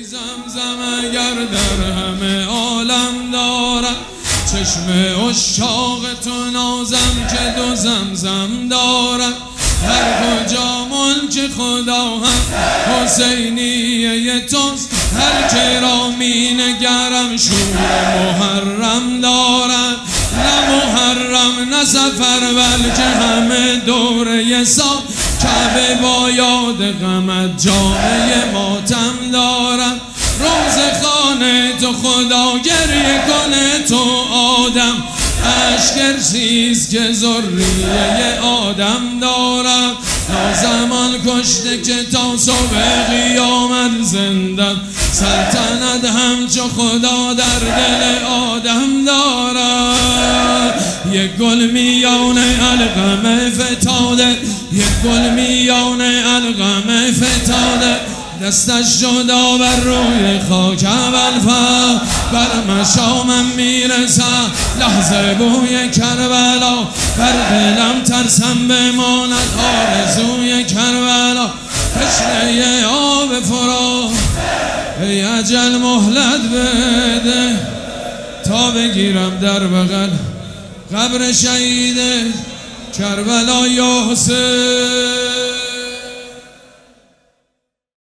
زمزم اگر در همه عالم دارد، چشم عشاق تو نازم که دو زمزم دارد. هر کجا ملک خدا هم حسینیه توست، هر که را می نگرم شور محرم دارد. نه محرم نه سفر بلکه همه دوره سال، کعبه با یاد غمت جامعه ماتم دارد. روز خانه تو خدا گریه کنه تو آدم، اشک سیز که ذریه آدم دارد. نازمان کشته که تا صبح قیامت زنده، سلطنت همچو خدا در دل آدم دارد. یک گل میان القمه فتاده، یک گل میان القمه فتاده، دستش جدا بر روی خاک ابوالفضل، بر مشامم میرسه لحظه بوی کربلا، بر دلم ترسم بماند آرزوی کربلا. تشنه آب فرات ای اجل مهلت بده، تا بگیرم در بغل قبر شهید کربلا یا حسین.